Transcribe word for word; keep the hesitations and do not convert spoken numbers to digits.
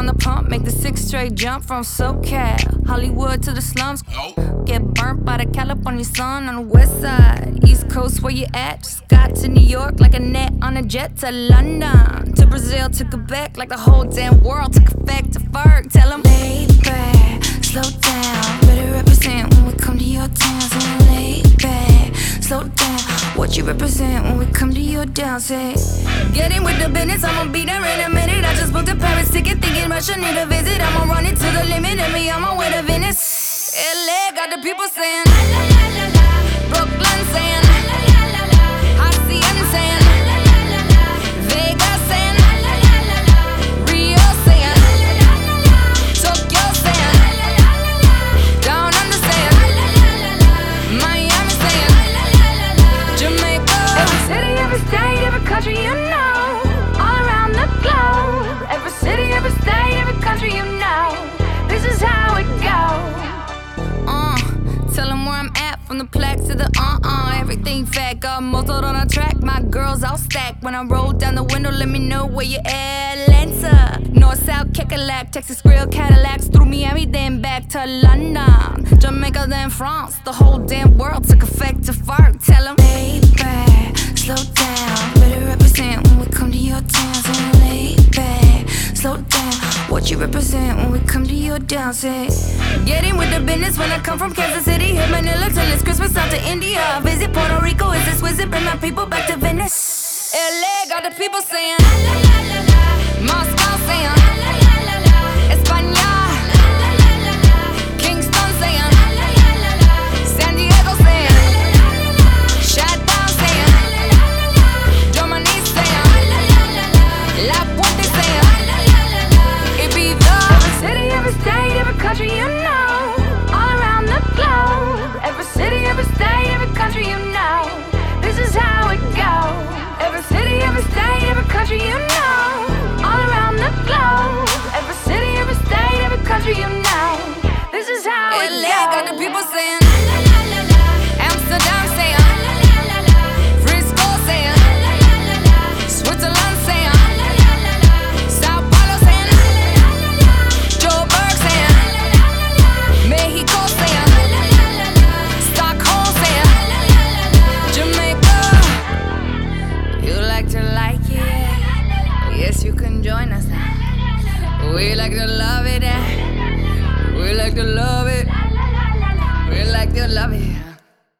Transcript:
on the pump, make the six straight jump from SoCal, Hollywood to the slums. Get burnt by the California sun on the west side. East Coast, where you at? Just got to New York like a net on a jet to London, to Brazil, to Quebec, like the whole damn world took effect to Ferg. Tell them, lay back, slow down, better represent when we come to your town. So lay back, slow down, what you represent when we come to your town. Say, get in with the business, I'ma be there in a minute. I just booked a Paris ticket, thinking Russia need a visit. I'ma run it to the limit, and me on my way to Venice. L A got the people saying, la la la la la. Brooklyn saying, la la la la la. Hacienda saying, la la la la la. Vegas saying, la la la la la. Rio saying, la la la la la. Tokyo saying, la la la la la. Down under saying, la la la la la. Miami saying, la la la la la. Jamaica. Every city, every state, every country you know, all around the globe. Every city, every state, every country you know, this is how it goes. Uh, tell them where I'm at, from the plaque to the uh-uh. Everything fat, got motored on a track. My girls all stacked. When I roll down the window, let me know where you at. Atlanta, North, South, Kekalak, Texas Grill, Cadillacs, through Miami, then back to London, Jamaica, then France. The whole damn world took effect to Ferg. Tell them, lay back, slow down, better represent when we come to your town. So lay back, slow down, what you represent when we come to your town. Say, get in with the business when I come from Kansas City. Hit Manila till it's Christmas, out to India. I visit Puerto Rico, it's exquisite, bring my people back to Venice. L A got the people saying, la la la la la. Moscow saying, la la la la la. España, la la la la la. Kingston saying, la la la la la. San Diego saying, la la la la la. Chi-Town saying, la la la la la. Germany saying, la la la la la. La Puente saying, la la la la la. Ibiza. Every city, every state, every country you know, all around the globe. Every city, every state, every country you know, this is how it goes. Every city, every state, every country you know, all around the globe. Every city, every state, every country you know, this is how it goes. L A got the people saying, la la la la la. Amsterdam saying, la la la la la. Frisco saying, la la la la la. Switzerland saying, la la la la la. Sao Paulo saying, la la la la la. Joburg saying, la la la la la. Mexico saying, la la la la la. Stockholm saying, la la la la la. Jamaica, you like to like it? Yes, you can join us now. We like to love it. We like to love it. We like to love it.